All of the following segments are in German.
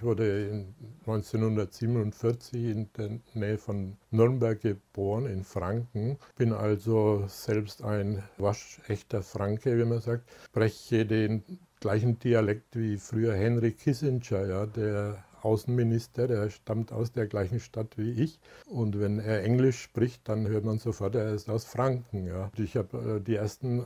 wurde 1947 in der Nähe von Nürnberg geboren, in Franken. Bin also selbst ein waschechter Franke, wie man sagt. Spreche den gleichen Dialekt wie früher Henry Kissinger, ja, der Außenminister, der stammt aus der gleichen Stadt wie ich. Und wenn er Englisch spricht, dann hört man sofort, er ist aus Franken. Ja. Ich habe die ersten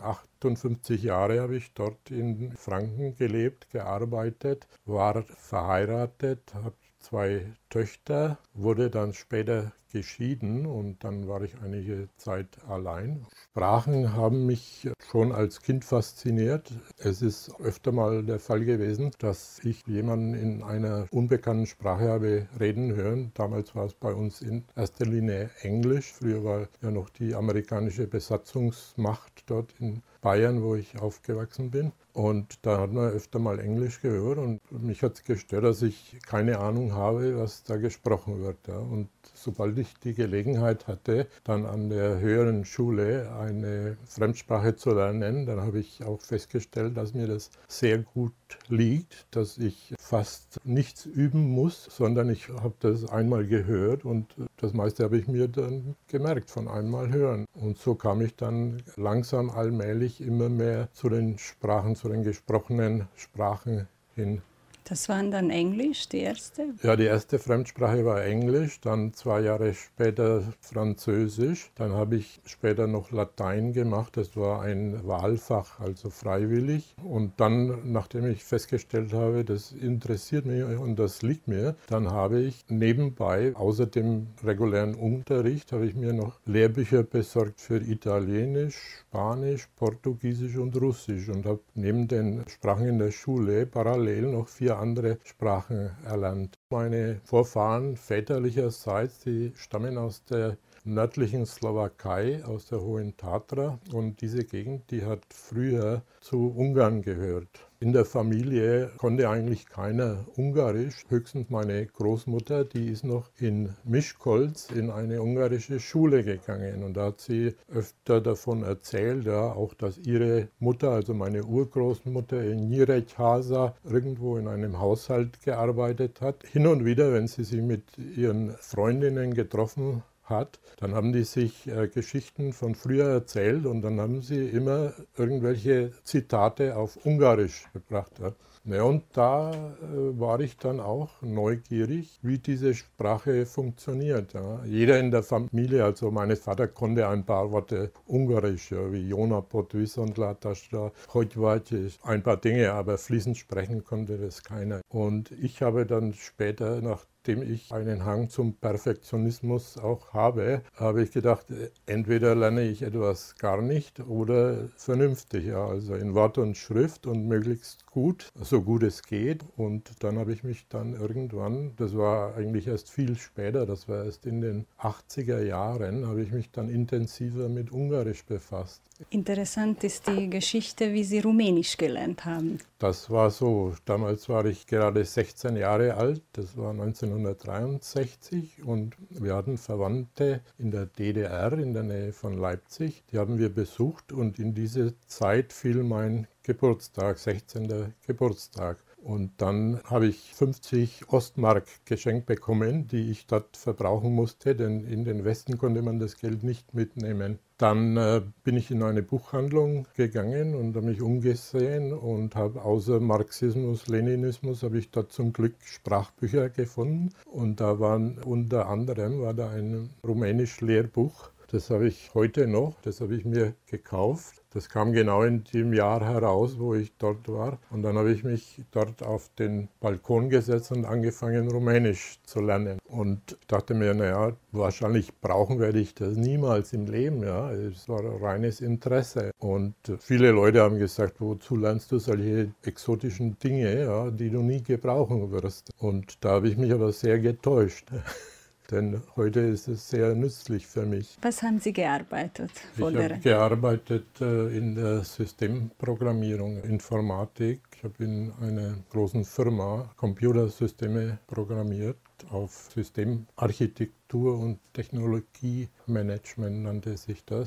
58 Jahre habe ich dort in Franken gelebt, gearbeitet, war verheiratet, habe 2 Töchter, wurde dann später geschieden und dann war ich einige Zeit allein. Sprachen haben mich schon als Kind fasziniert. Es ist öfter mal der Fall gewesen, dass ich jemanden in einer unbekannten Sprache habe reden hören. Damals war es bei uns in erster Linie Englisch. Früher war ja noch die amerikanische Besatzungsmacht dort in Bayern, wo ich aufgewachsen bin. Und da hat man öfter mal Englisch gehört und mich hat es gestört, dass ich keine Ahnung habe, was da gesprochen wird. Ja. Und sobald ich die Gelegenheit hatte, dann an der höheren Schule eine Fremdsprache zu lernen, dann habe ich auch festgestellt, dass mir das sehr gut liegt, dass ich fast nichts üben muss, sondern ich habe das einmal gehört und das meiste habe ich mir dann gemerkt von einmal hören. Und so kam ich dann langsam allmählich immer mehr zu den Sprachen, zu den gesprochenen Sprachen hin. Das waren dann Englisch, die erste? Ja, die erste Fremdsprache war Englisch, dann 2 Jahre später Französisch. Dann habe ich später noch Latein gemacht, das war ein Wahlfach, also freiwillig. Und dann, nachdem ich festgestellt habe, das interessiert mich und das liegt mir, dann habe ich nebenbei, außer dem regulären Unterricht, habe ich mir noch Lehrbücher besorgt für Italienisch, Spanisch, Portugiesisch und Russisch und habe neben den Sprachen in der Schule parallel noch 4 andere Sprachen erlernt. Meine Vorfahren väterlicherseits, die stammen aus der nördlichen Slowakei, aus der Hohen Tatra, und diese Gegend, die hat früher zu Ungarn gehört. In der Familie konnte eigentlich keiner Ungarisch, höchstens meine Großmutter, die ist noch in Miskolc in eine ungarische Schule gegangen und da hat sie öfter davon erzählt, ja, auch dass ihre Mutter, also meine Urgroßmutter in Nyíregyháza irgendwo in einem Haushalt gearbeitet hat. Hin und wieder, wenn sie sich mit ihren Freundinnen getroffen hat, dann haben die sich Geschichten von früher erzählt und dann haben sie immer irgendwelche Zitate auf Ungarisch gebracht. Ja. Ja, und da war ich dann auch neugierig, wie diese Sprache funktioniert. Ja. Jeder in der Familie, also mein Vater konnte ein paar Worte Ungarisch, ja, wie Jónapot, Viszontlátásra, hogy vagy, ein paar Dinge, aber fließend sprechen konnte das keiner. Und ich habe dann später, nachdem ich einen Hang zum Perfektionismus auch habe ich gedacht, entweder lerne ich etwas gar nicht oder vernünftig, ja, also in Wort und Schrift und möglichst gut, so gut es geht. Und dann habe ich mich dann irgendwann, das war eigentlich erst viel später, das war erst in den 80er Jahren, habe ich mich dann intensiver mit Ungarisch befasst. Interessant ist die Geschichte, wie Sie Rumänisch gelernt haben. Das war so, damals war ich gerade 16 Jahre alt, das war 1963 und wir hatten Verwandte in der DDR in der Nähe von Leipzig, die haben wir besucht und in diese Zeit fiel mein Geburtstag, 16. Geburtstag. Und dann habe ich 50 Ostmark geschenkt bekommen, die ich dort verbrauchen musste, denn in den Westen konnte man das Geld nicht mitnehmen. Dann bin ich in eine Buchhandlung gegangen und habe mich umgesehen und habe außer Marxismus, Leninismus, habe ich dort zum Glück Sprachbücher gefunden. Und da waren unter anderem war da ein Rumänisch-Lehrbuch. Das habe ich heute noch, das habe ich mir gekauft. Das kam genau in dem Jahr heraus, wo ich dort war. Und dann habe ich mich dort auf den Balkon gesetzt und angefangen, Rumänisch zu lernen. Und dachte mir, naja, wahrscheinlich brauchen werde ich das niemals im Leben. Ja, es war reines Interesse. Und viele Leute haben gesagt, wozu lernst du solche exotischen Dinge, ja, die du nie gebrauchen wirst. Und da habe ich mich aber sehr getäuscht. Denn heute ist es sehr nützlich für mich. Was haben Sie gearbeitet? Ich habe gearbeitet in der Systemprogrammierung, Informatik. Ich habe in einer großen Firma Computersysteme programmiert, auf Systemarchitektur und Technologiemanagement nannte sich das.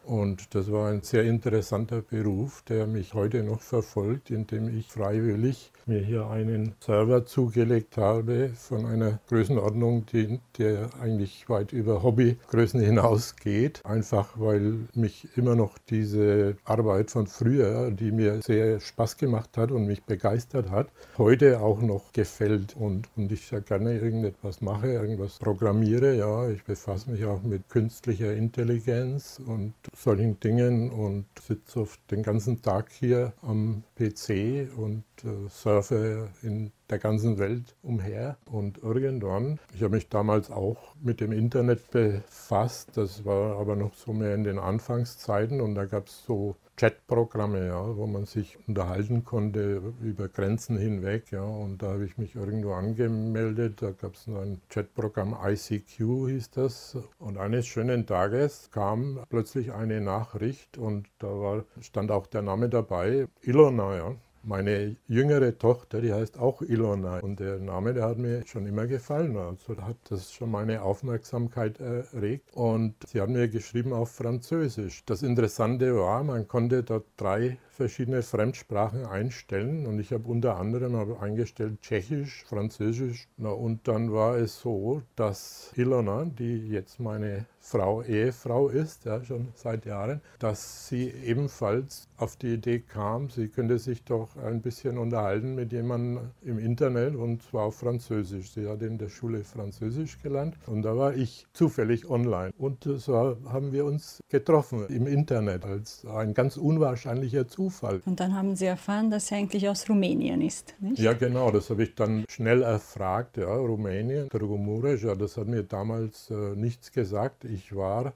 Und das war ein sehr interessanter Beruf, der mich heute noch verfolgt, indem ich freiwillig mir hier einen Server zugelegt habe von einer Größenordnung, der eigentlich weit über Hobbygrößen hinausgeht. Einfach weil mich immer noch diese Arbeit von früher, die mir sehr Spaß gemacht hat und mich begeistert hat, heute auch noch gefällt. Und ich ja gerne irgendetwas mache, irgendwas programmiere. Ja, ich befasse mich auch mit künstlicher Intelligenz und solchen Dingen und sitze oft den ganzen Tag hier am PC und surfe in der ganzen Welt umher. Und irgendwann, ich habe mich damals auch mit dem Internet befasst, das war aber noch so mehr in den Anfangszeiten und da gab es so Chatprogramme, ja, wo man sich unterhalten konnte über Grenzen hinweg. Ja, und da habe ich mich irgendwo angemeldet. Da gab es ein Chatprogramm, ICQ hieß das. Und eines schönen Tages kam plötzlich eine Nachricht und stand auch der Name dabei, Ilona. Ja. Meine jüngere Tochter, die heißt auch Ilona und der Name, der hat mir schon immer gefallen. Also hat das schon meine Aufmerksamkeit erregt und sie hat mir geschrieben auf Französisch. Das Interessante war, man konnte dort 3 verschiedene Fremdsprachen einstellen und ich habe unter anderem eingestellt Tschechisch, Französisch. Na, und dann war es so, dass Ilona, die jetzt meine Ehefrau ist, ja, schon seit Jahren, dass sie ebenfalls auf die Idee kam, sie könnte sich doch ein bisschen unterhalten mit jemandem im Internet und zwar auf Französisch. Sie hat in der Schule Französisch gelernt und da war ich zufällig online. Und so haben wir uns getroffen im Internet als ein ganz unwahrscheinlicher Zufall. Und dann haben Sie erfahren, dass sie eigentlich aus Rumänien ist, nicht? Ja, genau, das habe ich dann schnell erfragt. Ja, Rumänien, Târgu Mureș, ja, das hat mir damals nichts gesagt. Ich war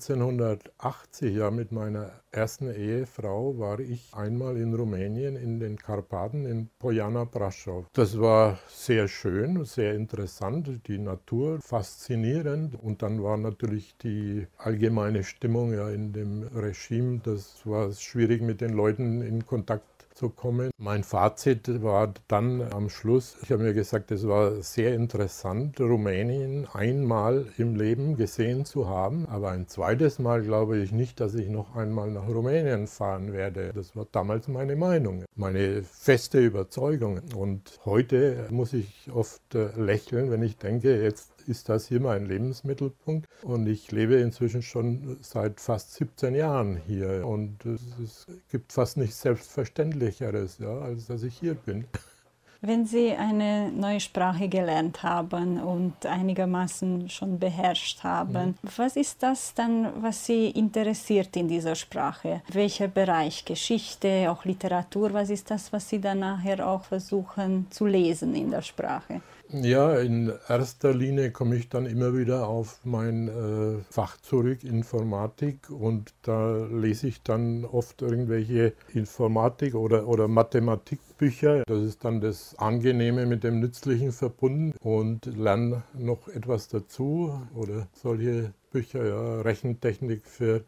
1980, ja, mit meiner ersten Ehefrau, war ich einmal in Rumänien, in den Karpaten, in Poiana Brașov. Das war sehr schön, sehr interessant, die Natur faszinierend. Und dann war natürlich die allgemeine Stimmung ja in dem Regime, das war schwierig mit den Leuten in Kontakt zu kommen. Mein Fazit war dann am Schluss, ich habe mir gesagt, es war sehr interessant, Rumänien einmal im Leben gesehen zu haben, aber ein zweites Mal glaube ich nicht, dass ich noch einmal nach Rumänien fahren werde. Das war damals meine Meinung, meine feste Überzeugung. Und heute muss ich oft lächeln, wenn ich denke, jetzt ist das hier mein Lebensmittelpunkt und ich lebe inzwischen schon seit fast 17 Jahren hier und es gibt fast nichts Selbstverständlicheres, ja, als dass ich hier bin. Wenn Sie eine neue Sprache gelernt haben und einigermaßen schon beherrscht haben, was ist das dann, was Sie interessiert in dieser Sprache? Welcher Bereich? Geschichte, auch Literatur? Was ist das, was Sie dann nachher auch versuchen zu lesen in der Sprache? Ja, in erster Linie komme ich dann immer wieder auf mein Fach zurück, Informatik, und da lese ich dann oft irgendwelche Informatik- oder Mathematikbücher. Das ist dann das Angenehme mit dem Nützlichen verbunden und lerne noch etwas dazu oder solche Bücher, ja, Rechentechnik für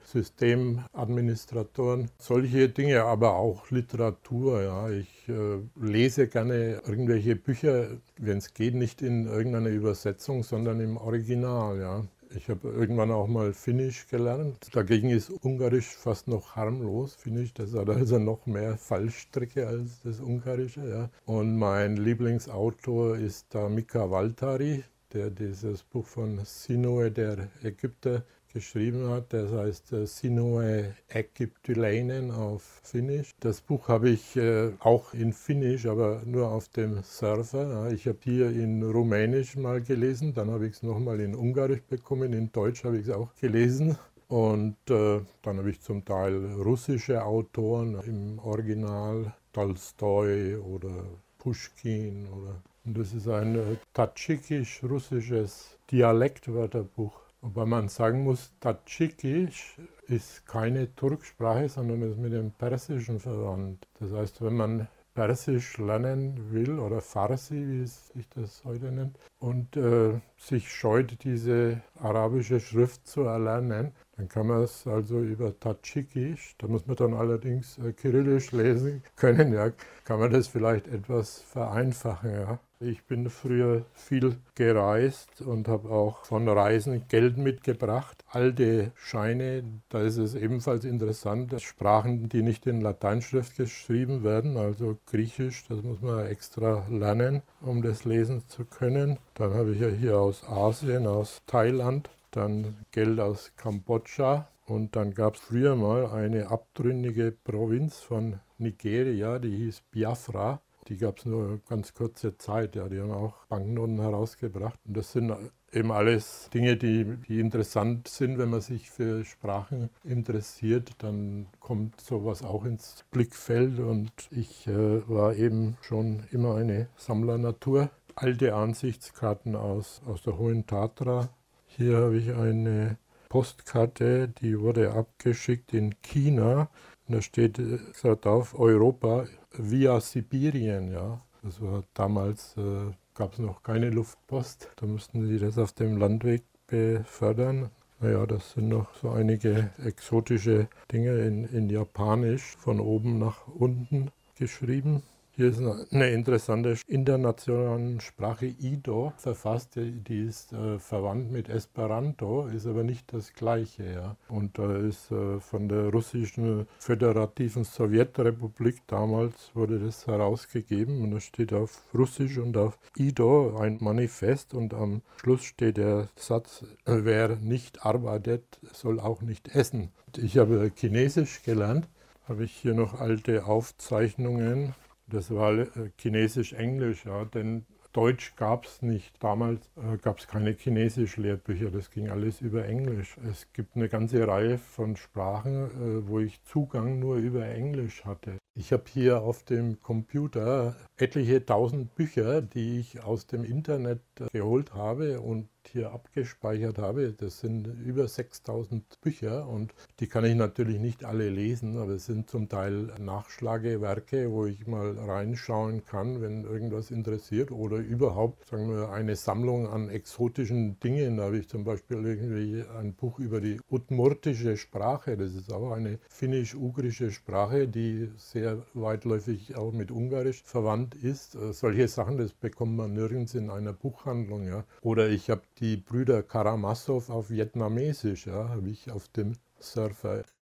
Systemadministratoren, solche Dinge, aber auch Literatur. Ja. Ich lese gerne irgendwelche Bücher, wenn es geht, nicht in irgendeiner Übersetzung, sondern im Original. Ja. Ich habe irgendwann auch mal Finnisch gelernt. Dagegen ist Ungarisch fast noch harmlos. Finnisch, das hat also noch mehr Fallstricke als das Ungarische. Ja. Und mein Lieblingsautor ist da Mika Waltari, der dieses Buch von Sinue, der Ägypter, geschrieben hat. Das heißt Sinue Ägyptyleinen auf Finnisch. Das Buch habe ich auch in Finnisch, aber nur auf dem Surfer. Ich habe hier in Rumänisch mal gelesen, dann habe ich es nochmal in Ungarisch bekommen, in Deutsch habe ich es auch gelesen. Und dann habe ich zum Teil russische Autoren im Original, Tolstoi oder Puschkin oder. Und das ist ein tadschikisch-russisches Dialektwörterbuch. Wobei man sagen muss, Tadschikisch ist keine Turksprache, sondern ist mit dem Persischen verwandt. Das heißt, wenn man Persisch lernen will oder Farsi, wie sich das heute nennt, und sich scheut, diese arabische Schrift zu erlernen, dann kann man es also über Tadschikisch, da muss man dann allerdings Kyrillisch lesen können, ja, kann man das vielleicht etwas vereinfachen. Ja. Ich bin früher viel gereist und habe auch von Reisen Geld mitgebracht. Alte Scheine, da ist es ebenfalls interessant, dass Sprachen, die nicht in Lateinschrift geschrieben werden, also Griechisch, das muss man extra lernen, um das lesen zu können. Dann habe ich ja hier aus Asien, aus Thailand, dann Geld aus Kambodscha. Und dann gab es früher mal eine abtrünnige Provinz von Nigeria, die hieß Biafra. Die gab es nur ganz kurze Zeit, ja, die haben auch Banknoten herausgebracht. Und das sind eben alles Dinge, die interessant sind, wenn man sich für Sprachen interessiert, dann kommt sowas auch ins Blickfeld. Und ich war eben schon immer eine Sammlernatur. Alte Ansichtskarten aus der Hohen Tatra. Hier habe ich eine Postkarte, die wurde abgeschickt in China. Und da steht gesagt auf Europa via Sibirien. Ja. Das war damals, gab es noch keine Luftpost. Da mussten sie das auf dem Landweg befördern. Naja, das sind noch so einige exotische Dinge in Japanisch von oben nach unten geschrieben. Hier ist eine interessante internationale Sprache Ido verfasst, die ist verwandt mit Esperanto, ist aber nicht das gleiche. Ja. Und da ist von der russischen föderativen Sowjetrepublik damals wurde das herausgegeben und da steht auf Russisch und auf Ido ein Manifest und am Schluss steht der Satz, wer nicht arbeitet, soll auch nicht essen. Ich habe Chinesisch gelernt, habe ich hier noch alte Aufzeichnungen. Das war Chinesisch-Englisch, ja, denn Deutsch gab es nicht. Damals gab es keine Chinesisch-Lehrbücher, das ging alles über Englisch. Es gibt eine ganze Reihe von Sprachen, wo ich Zugang nur über Englisch hatte. Ich habe hier auf dem Computer etliche tausend Bücher, die ich aus dem Internet geholt habe und hier abgespeichert habe. Das sind über 6000 Bücher und die kann ich natürlich nicht alle lesen, aber es sind zum Teil Nachschlagewerke, wo ich mal reinschauen kann, wenn irgendwas interessiert oder überhaupt, sagen wir, eine Sammlung an exotischen Dingen. Da habe ich zum Beispiel irgendwie ein Buch über die udmurtische Sprache. Das ist auch eine finnisch-ugrische Sprache, die sehr weitläufig auch mit Ungarisch verwandt ist. Solche Sachen, das bekommt man nirgends in einer Buchhandlung. Ja. Oder ich habe die Brüder Karamazov auf Vietnamesisch, ja, habe ich auf dem Surfer